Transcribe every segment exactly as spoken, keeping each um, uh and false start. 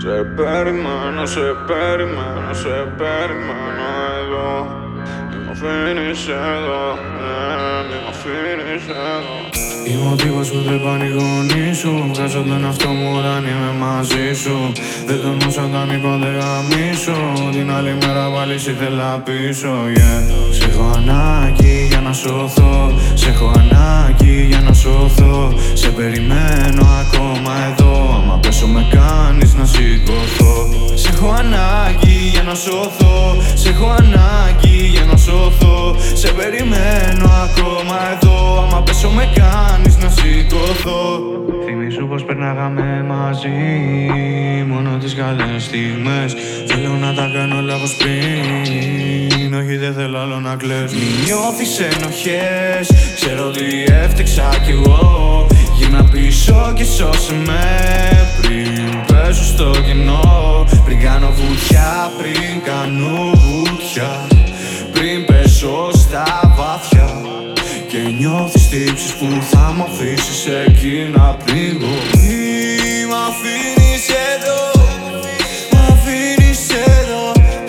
Σε περιμένω, σε περιμένω, σε περιμένω εδώ. Μη μ' αφήνεις εδώ, ναι, μη μ' αφήνεις εδώ. Είμαι ο τύπος που δεν πάνε οι γονείς σου. Βγάζω τον εαυτό μου όταν είμαι μαζί σου. Δεν τονούσα όταν είπα δεν γαμίσω. Την άλλη μέρα πάλι σ' ήθελα πίσω, yeah. Σ' έχω ανάγκη για να σωθώ. Σ' έχω ανάγκη για να σωθώ. Σε περιμένω ακόμα εδώ. Άμα πέσω με κάνεις να σηκωθώ. Σ' έχω ανάγκη για να σωθώ. Σ' έχω ανάγκη για να σωθώ. Σε περιμένω ακόμα εδώ. Άμα πέσω με κάνεις να σηκωθώ. Θυμήσου πως περνάγαμε μαζί, μόνο τις καλές στιγμές. Θέλω να τα κάνω λάθος πριν, όχι δεν θέλω άλλο να κλαις. Μη νιώθεις ενοχές, ξέρω ότι έφτεξα κι εγώ. Γύρνα πίσω και σώσε με πριν πέσω στο κενό. Πριν κάνω βουτιά, πριν κάνω βουτιά, πριν πέσω στα βάθια. Και νιώθεις τύψεις που θα μ' αφήσεις εκεί να πνίγω. Μη μ' αφήνεις εδώ, μ' αφήνεις εδώ.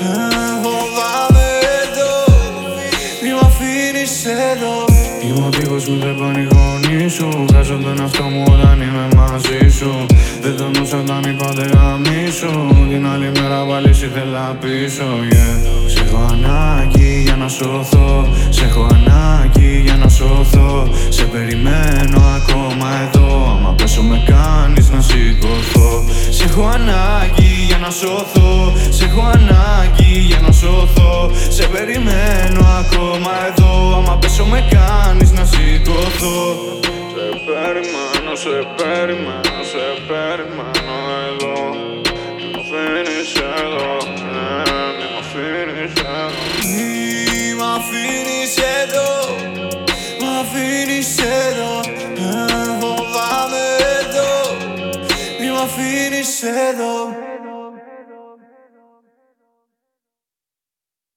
Φοβάμαι εδώ, μη μ' αφήνεις εδώ. Είμαι ο τύπος που δεν πάνε οι γονείς σου. Βγάζω τον εαυτό μου όταν είμαι μαζί σου. Δεν τονούσα όταν είπα δεν γαμίσω. Την άλλη μέρα πάλι σ' ήθελα πίσω, yeah. Σ' έχω ανάγκη για να σωθώ. Σ' έχω ανάγκη για να σωθώ. Σε περιμένω ακόμα εδώ. Άμα πέσω με κάνεις να σηκωθώ. Σ' έχω ανάγκη για να σωθώ. Σ' έχω ανάγκη για να σωθώ. Σε περιμένω ακόμα εδώ. Άμα πέσω με κάνεις να σηκωθώ. Σε περιμένω, σε περιμένω, σε περιμένω εδώ. Μη μ' αφήνεις εδώ, ναι, μη μ' αφήνεις εδώ. Μη μ' αφήνεις εδώ, μ' αφήνεις εδώ. Φοβάμαι εδώ, μη μ' αφήνεις εδώ.